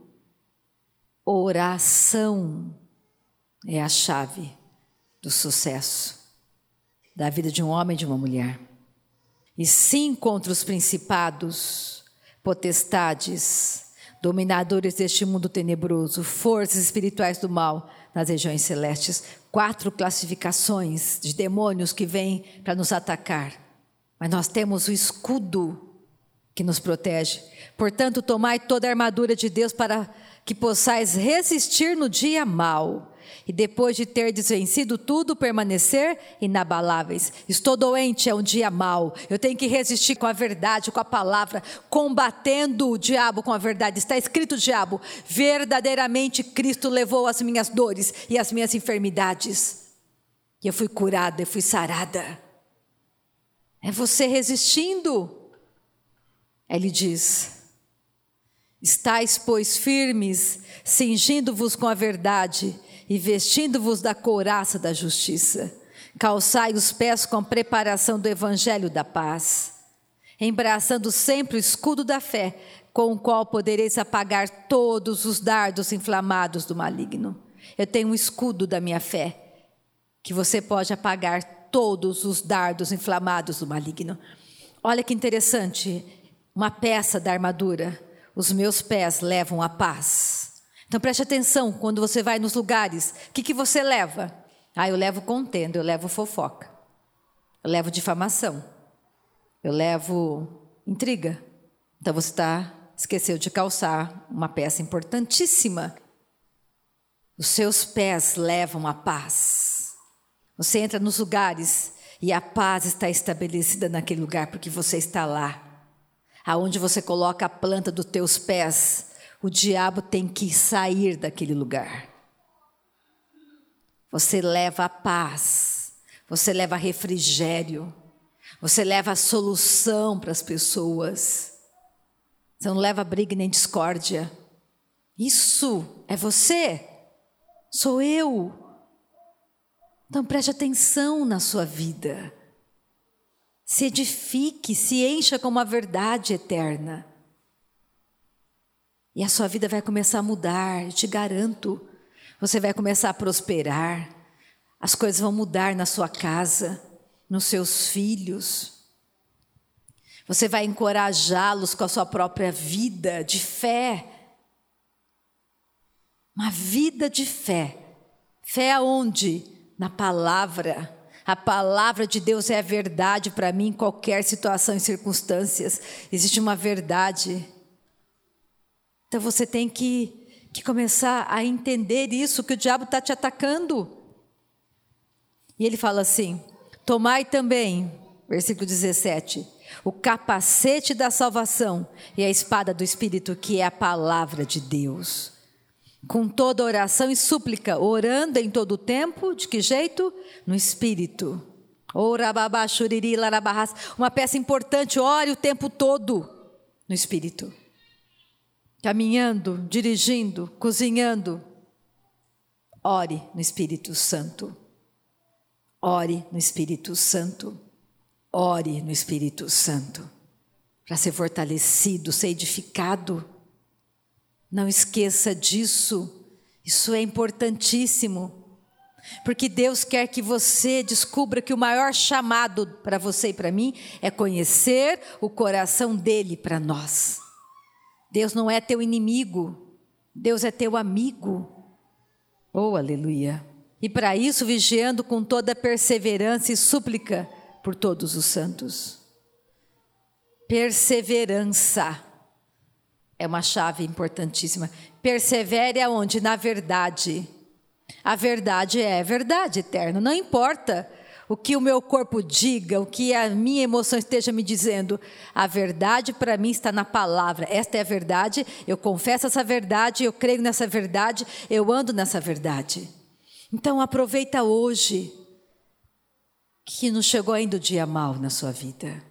Oração é a chave do sucesso da vida de um homem e de uma mulher. E sim contra os principados, potestades, dominadores deste mundo tenebroso, forças espirituais do mal nas regiões celestes. Quatro classificações de demônios que vêm para nos atacar. Mas nós temos o escudo que nos protege. Portanto, tomai toda a armadura de Deus para que possais resistir no dia mau. E depois de terdes vencido tudo, permanecer inabaláveis. Estou doente, é um dia mau. Eu tenho que resistir com a verdade, com a palavra, combatendo o diabo com a verdade. Está escrito, diabo, verdadeiramente Cristo levou as minhas dores e as minhas enfermidades. E eu fui curada, eu fui sarada. É você resistindo. Ele diz, estais, pois, firmes, cingindo-vos com a verdade e vestindo-vos da couraça da justiça. Calçai os pés com a preparação do evangelho da paz, embraçando sempre o escudo da fé, com o qual podereis apagar todos os dardos inflamados do maligno. Eu tenho um escudo da minha fé, que você pode apagar todos os dardos inflamados do maligno. Olha que interessante, uma peça da armadura. Os meus pés levam a paz. Então preste atenção, quando você vai nos lugares, o que, que você leva? Ah, eu levo contenda, eu levo fofoca, eu levo difamação, eu levo intriga. Então você tá, esqueceu de calçar uma peça importantíssima. Os seus pés levam a paz. Você entra nos lugares e a paz está estabelecida naquele lugar, porque você está lá. Aonde você coloca a planta dos teus pés, o diabo tem que sair daquele lugar. Você leva a paz, você leva refrigério, você leva a solução para as pessoas. Você não leva briga nem discórdia. Isso é você, sou eu. Então preste atenção na sua vida. Se edifique, se encha com uma verdade eterna. E a sua vida vai começar a mudar, eu te garanto. Você vai começar a prosperar. As coisas vão mudar na sua casa, nos seus filhos. Você vai encorajá-los com a sua própria vida de fé. Uma vida de fé. Fé aonde? Na palavra. A palavra de Deus é a verdade para mim em qualquer situação e circunstâncias. Existe uma verdade. Então você tem que, que começar a entender isso, que o diabo está te atacando. E ele fala assim, tomai também, versículo dezessete, o capacete da salvação e a espada do Espírito, que é a palavra de Deus. Com toda oração e súplica, orando em todo o tempo, de que jeito? No Espírito. Uma peça importante, ore o tempo todo no Espírito. Caminhando, dirigindo, cozinhando. Ore no Espírito Santo. Ore no Espírito Santo. Ore no Espírito Santo. Para ser fortalecido, ser edificado. Não esqueça disso. Isso é importantíssimo. Porque Deus quer que você descubra que o maior chamado para você e para mim é conhecer o coração dele para nós. Deus não é teu inimigo, Deus é teu amigo. Oh, aleluia! E para isso vigiando com toda perseverança e súplica por todos os santos. Perseverança é uma chave importantíssima. Persevere aonde? Na verdade. A verdade é verdade eterna. Não importa o que o meu corpo diga, o que a minha emoção esteja me dizendo. A verdade para mim está na palavra. Esta é a verdade, eu confesso essa verdade, eu creio nessa verdade, eu ando nessa verdade. Então aproveita hoje que não chegou ainda o dia mau na sua vida,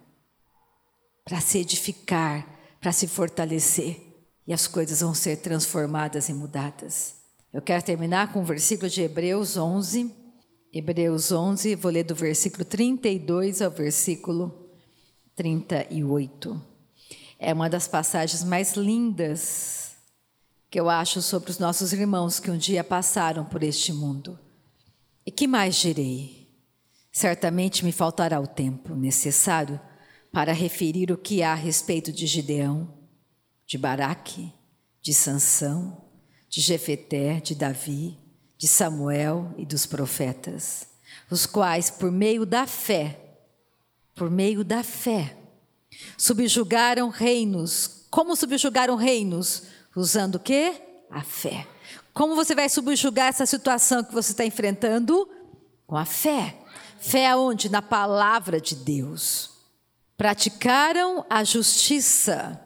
para se edificar, para se fortalecer, e as coisas vão ser transformadas e mudadas. Eu quero terminar com o versículo de Hebreus onze, Hebreus onze, vou ler do versículo trinta e dois ao versículo trinta e oito. É uma das passagens mais lindas que eu acho sobre os nossos irmãos que um dia passaram por este mundo. E que mais direi? Certamente me faltará o tempo necessário para referir o que há a respeito de Gideão, de Baraque, de Sansão, de Jefeté, de Davi, de Samuel e dos profetas, os quais, por meio da fé, por meio da fé, subjugaram reinos. Como subjugaram reinos? Usando o quê? A fé. Como você vai subjugar essa situação que você está enfrentando? Com a fé. Fé aonde? Na palavra de Deus. Praticaram a justiça.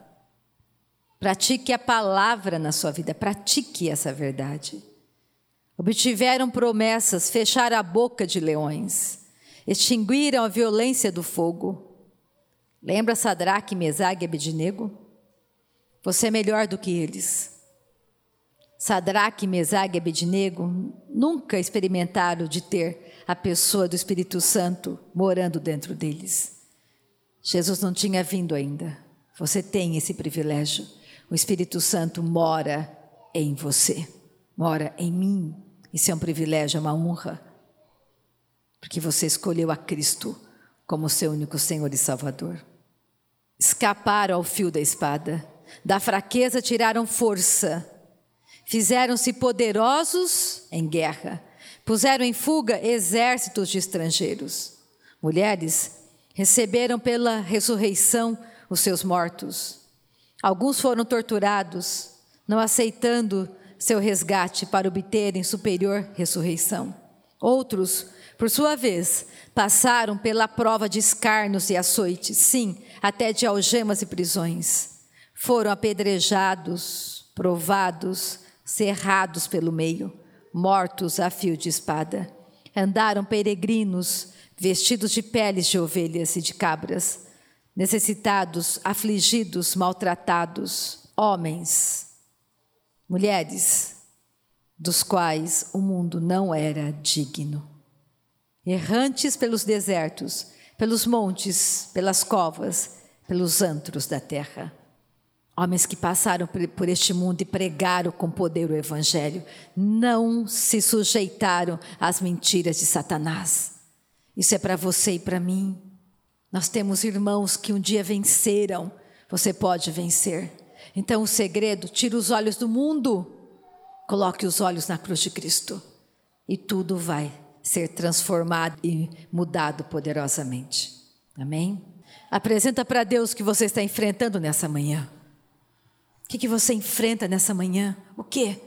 Pratique a palavra na sua vida. Pratique essa verdade. Obtiveram promessas, fecharam a boca de leões, extinguiram a violência do fogo. Lembra Sadraque, Mesaque e Abednego? Você é melhor do que eles. Sadraque, Mesaque e Abednego nunca experimentaram de ter a pessoa do Espírito Santo morando dentro deles. Jesus não tinha vindo ainda. Você tem esse privilégio. O Espírito Santo mora em você, mora em mim. Isso é um privilégio, é uma honra, porque você escolheu a Cristo como seu único Senhor e Salvador. Escaparam ao fio da espada, da fraqueza tiraram força, fizeram-se poderosos em guerra, puseram em fuga exércitos de estrangeiros. Mulheres receberam pela ressurreição os seus mortos. Alguns foram torturados, não aceitando seu resgate para obterem superior ressurreição. Outros, por sua vez, passaram pela prova de escárnios e açoites, sim, até de algemas e prisões. Foram apedrejados, provados, cerrados pelo meio, mortos a fio de espada. Andaram peregrinos, vestidos de peles de ovelhas e de cabras, necessitados, afligidos, maltratados, homens, mulheres, dos quais o mundo não era digno. Errantes pelos desertos, pelos montes, pelas covas, pelos antros da terra. Homens que passaram por este mundo e pregaram com poder o Evangelho. Não se sujeitaram às mentiras de Satanás. Isso é para você e para mim. Nós temos irmãos que um dia venceram. Você pode vencer. Então o segredo, tira os olhos do mundo, coloque os olhos na cruz de Cristo e tudo vai ser transformado e mudado poderosamente. Amém? Apresenta para Deus o que você está enfrentando nessa manhã. O que, que você enfrenta nessa manhã? O quê?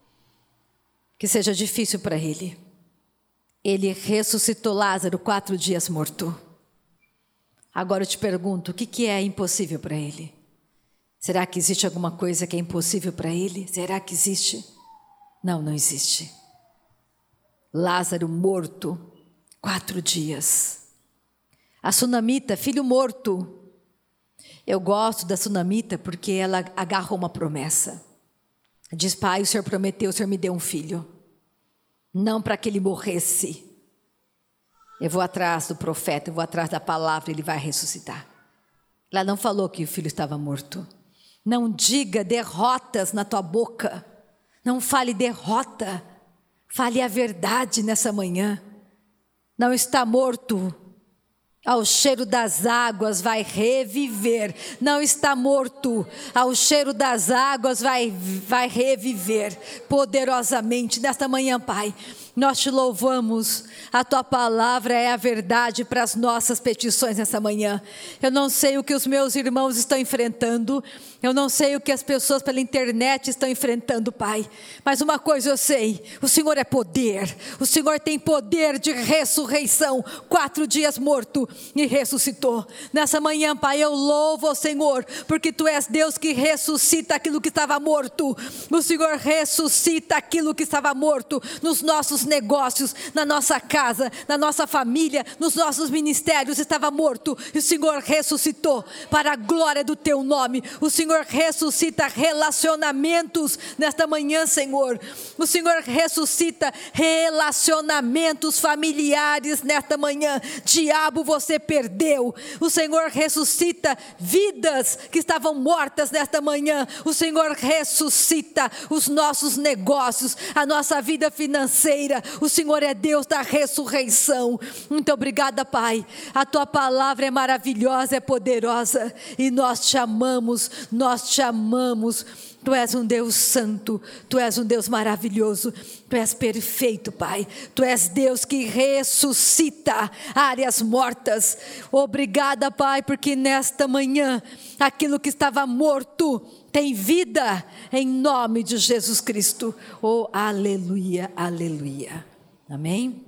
Que seja difícil para Ele. Ele ressuscitou Lázaro quatro dias morto. Agora eu te pergunto, o que, que é impossível para Ele? Será que existe alguma coisa que é impossível para Ele? Será que existe? Não, não existe. Lázaro morto, quatro dias. A sunamita, filho morto. Eu gosto da sunamita porque ela agarrou uma promessa. Diz, pai, o Senhor prometeu, o Senhor me deu um filho. Não para que ele morresse. Eu vou atrás do profeta, eu vou atrás da palavra, ele vai ressuscitar. Ela não falou que o filho estava morto. Não diga derrotas na tua boca. Não fale derrota. Fale a verdade nessa manhã. Não está morto. Ao cheiro das águas vai reviver, não está morto, ao cheiro das águas vai, vai reviver poderosamente. Nesta manhã, Pai, nós te louvamos, a tua palavra é a verdade para as nossas petições nessa manhã. Eu não sei o que os meus irmãos estão enfrentando, eu não sei o que as pessoas pela internet estão enfrentando, Pai, mas uma coisa eu sei, o Senhor é poder, o Senhor tem poder de ressurreição, quatro dias morto e ressuscitou. Nessa manhã, Pai, eu louvo ao Senhor, porque Tu és Deus que ressuscita aquilo que estava morto, o Senhor ressuscita aquilo que estava morto nos nossos negócios, na nossa casa, na nossa família, nos nossos ministérios, estava morto, e o Senhor ressuscitou, para a glória do Teu nome. O Senhor ressuscita relacionamentos nesta manhã, Senhor, o Senhor ressuscita relacionamentos familiares nesta manhã. Diabo, você perdeu. O Senhor ressuscita vidas que estavam mortas nesta manhã. O Senhor ressuscita os nossos negócios, a nossa vida financeira. O Senhor é Deus da ressurreição. Muito obrigada, Pai. A Tua palavra é maravilhosa, é poderosa, e nós te amamos, nós te amamos. Tu és um Deus santo, Tu és um Deus maravilhoso, Tu és perfeito, Pai. Tu és Deus que ressuscita áreas mortas. Obrigada, Pai, porque nesta manhã aquilo que estava morto tem vida, em nome de Jesus Cristo. Oh, aleluia, aleluia. Amém?